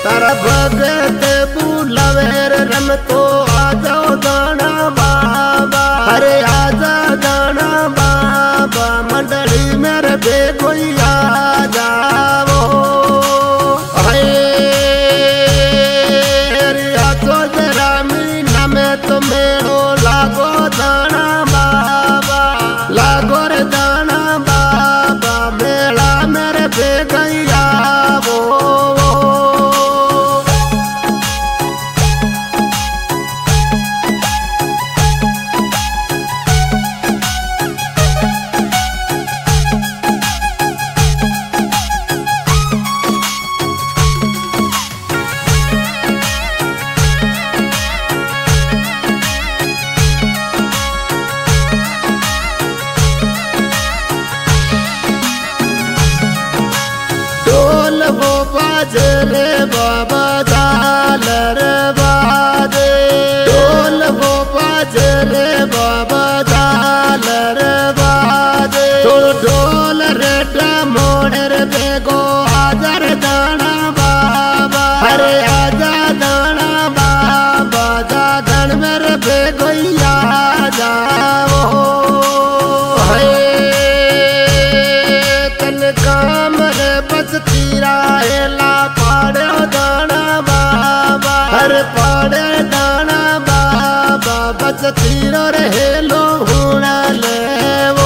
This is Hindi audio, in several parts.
तारा भगत बुलावेर रम तो आ जाओ गाना बाबा, अरे आजा गाना बाबा, मंडली मेरे बेगोई आ जाओ। तो मेरो लागो दाना बाबा, लागो रे दाना बाबा, मेला मेरे बेगैया वो। वो बाजे रे बाबा झालर बाजे, ढोल वो बाजे रे बाबा झालर बाजे, तो ढोल रे मोड़र बेगो आजर दाना बाबा, अरे आजा दाना बाबा, जागन मेरे बेगोया जाओ। काम रे बस तीरा हेला पाड़े दाना बाबा, हर पाड़े दाना बाबा, बस तीरो रे हेलो हुना ले वो।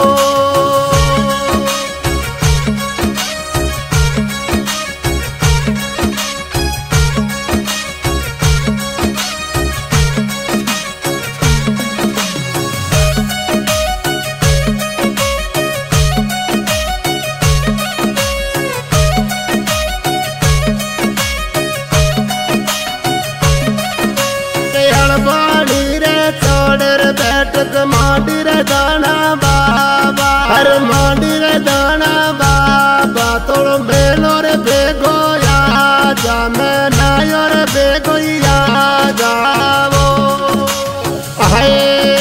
बैठक मांडी रे दाना बाबा, हर मांडी रे दाना बाबा, तोड़ मेलो रे बेगोया जा, मैं नायो रे बेगोया जावो। हाय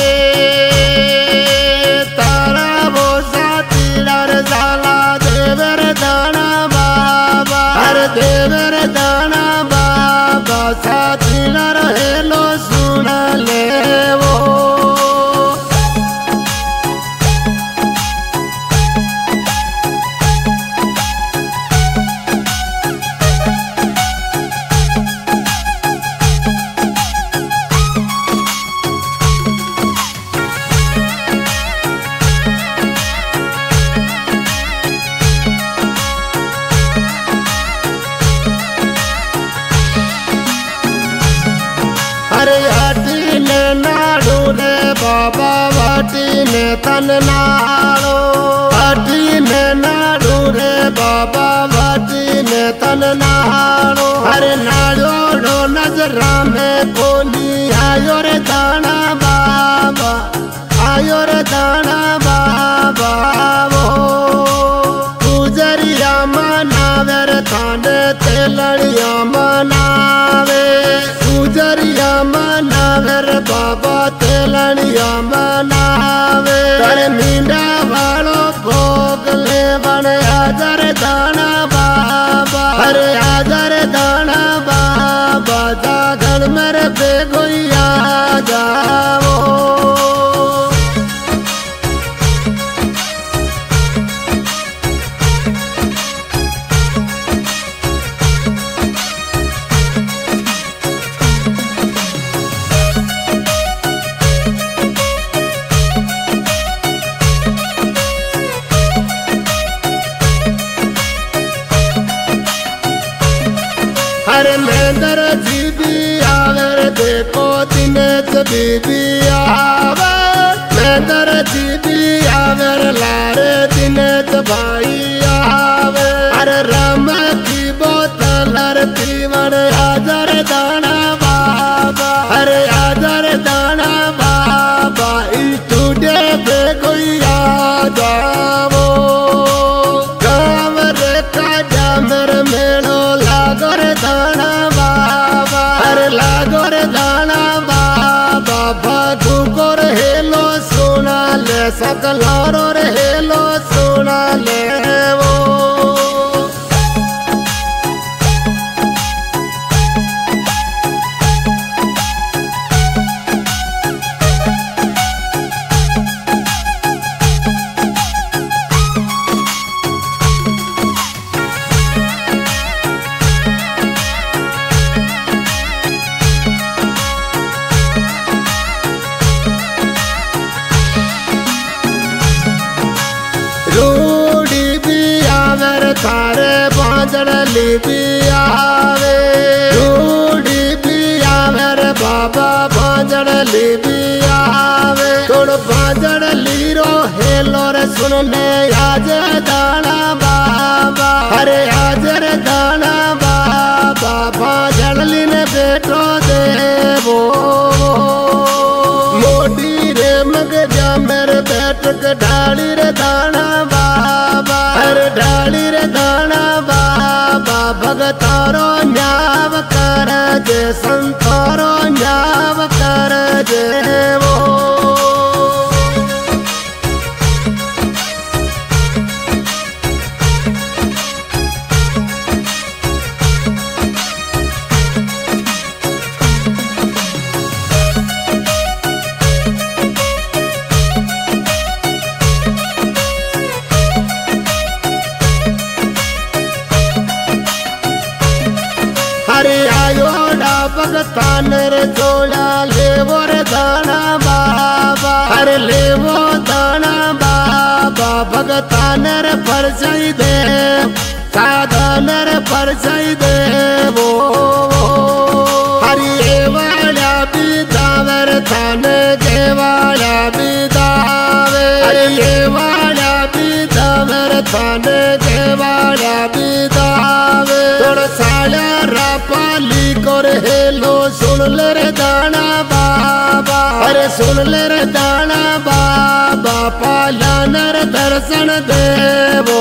तारा वो साथीड़ा रे जाला देवर दाना बाबा, हर देवर दाना बाबा, साथीड़ा रे लो सुना ले वो। अरे हाटी ने नाड़ू रे बाबा, वाटी ने तन नाड़ो, हाटी ने नाड़ू रे बाबा, वाटी ने तन नाड़ो, अरे नाड़ो ढो नजरा में कोली आयो रे दाना बाबा, आयो रे दाना बाबा वो। गुजरिया मनावे रे थाने तेलड़िया मनावे, गुजरिया मनावे रे बाबा, तेलड़िया मनावे, कर मींडा वालो भोग ले बन आजर दाना बाबा, अरे आजर दाना बाबा, जागन मेरे बेगोया जाओ। हर मेंदर जी भी आवर देखो दिनेश बीबी आवे, मेंदर जी भी आवर लारे दिनेश भाई आवे, अरे राम की बोतल हर पीवन आजर दाना बाबा, अरे आजर दाना बाबा, टूटे पे कोई आ जाओ। गाँव रे का जामर मेलो लागो रे दाना बाबा, अरे लागो रे दाना बाबा, भागू को रे हेलो सुना ले, सकलारो रे हेलो सुना ले वो। भांजड़ली भी आवे, रूड़ी भी आवे रे बाबा भांजड़ली भी आवे। तोड़ भांजड़ली रो हेलो रे सुनने आज दाना बाबा, अरे आज रे दाना बाबा भांजड़ली ने बेटो देवो। मोटी रे मगजा मेरे बैठक ढाली रे दाना बाबा, अरे ढाली रे दाना बाबा भगतारो न्याव कर जे संतारो न्याव कर जे वो। अरे आयोडा भगतान रे जोड़ा लेवो रे दाना बाबा, अरे लेवो दाना बाबा भगतान रे परछाई दे, साधन रे परछाई दे वो। हरि वाला बिदावर थाने के वाला बिदावे, अरे वाला बिदावर थाने के वाला बिदावे। थोड़ा साला पाली कर हेलो सुन ले रे दाना बाबा, अरे सुन ले रे दाना बाबा पाला नर दर्शन देवो।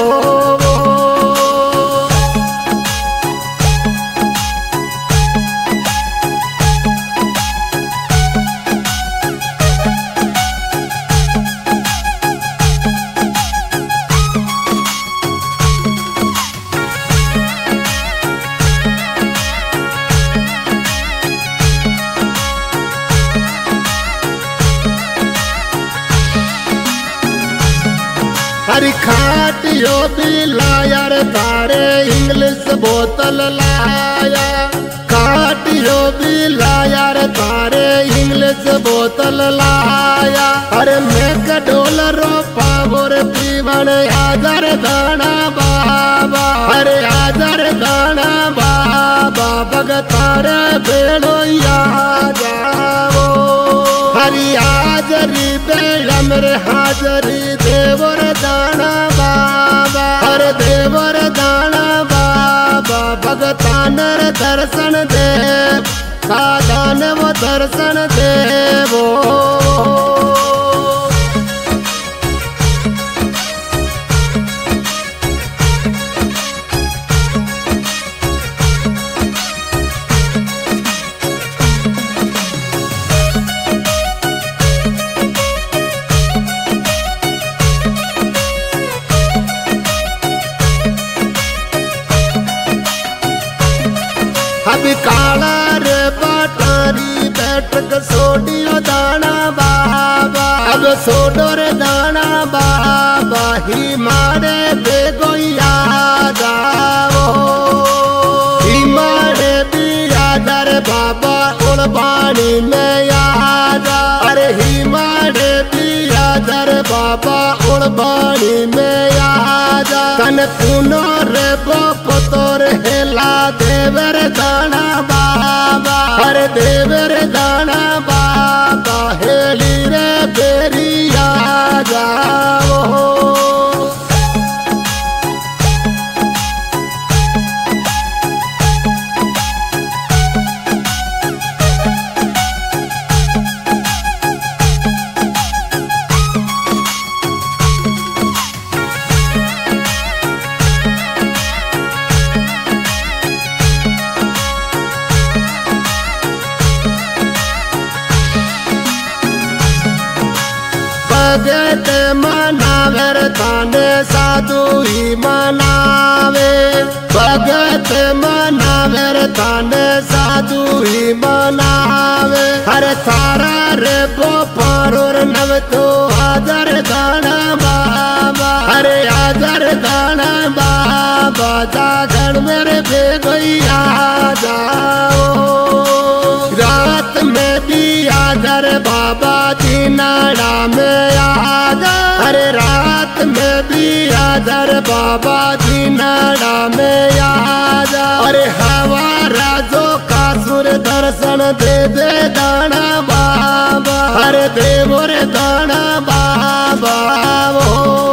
हरी खाटियो भी लाया रे तारे इंग्लिश बोतल लाया, खाटियो भी लाया रे तारे इंग्लिश बोतल लाया। अरे मैं $1 पावर पीवन आजर दाना बाबा, अरे आजर दाना बाबा भगतार बेड़ो जाओ। हरी हाजरी बेड़ा मेरे हाजरी देवर दाना बाबा, अरे देवर दाना बाबा भगतान रे दर्शन देव, साधन वो दर्शन देवो। अभी काला रे बाटारी बैठक सोडियो दाना बाबा, अब सोडो रे दाना बाबा ही मारे बेगो याद आवो। ही मारे भी याद रे बाबा उड़ पानी में याद, अरे ही मारे भी याद रे बाबा उड़ पानी में याद। तन पुनो रे पोतोर हेला देवर दाना बाबा, अरे देवर दाना बाबा हेली रे बेरिया जाओ। भगत मनावर थाने साधु ही मनावे, भगत मनावर थाने साधु ही मनावे। हर थारा रे बोपारोर नव तो आदर दाना बाबा, अरे आदर दाना बाबा जागरण मेरे बेगोया जाओ। रात में भी आदर बाबा जी नाड़ा में आजा, अरे रात में भी आदर बाबा जी नाड़ा में आजा। अरे हमारा जो कासुर दर्शन दे दे दाना बाबा, अरे देवो रे दाना बाबा वो।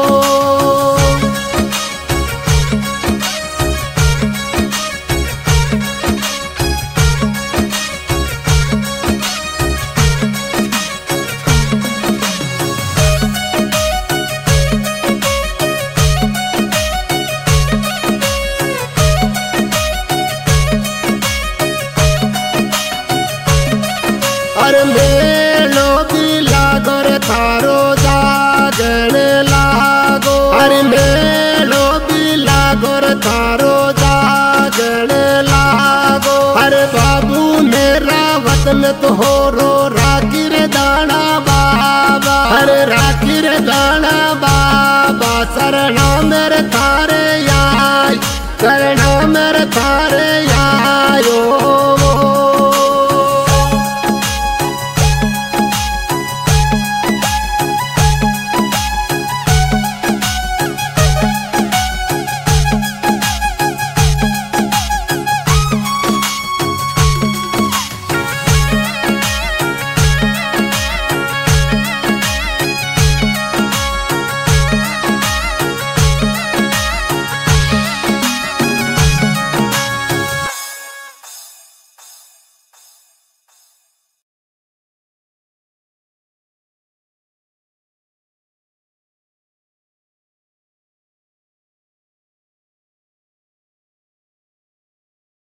अरे मेलो भी लागो रे थारो जागण लागो, अरे मेलो भी लागो रे थारो जागण लागो। अरे बाबू मेरा वतन तो हो रो राखी रे दाना बाबा, अरे राखी रे दाना बाबा। शरणा मेरे थारे आई, शरणा मेरे